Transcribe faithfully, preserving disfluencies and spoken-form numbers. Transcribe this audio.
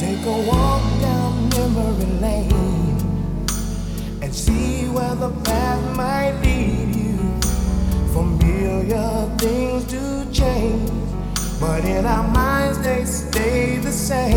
Take a walk down memory lane and see where the path might lead you. Familiar things do change, but in our minds they stay the same.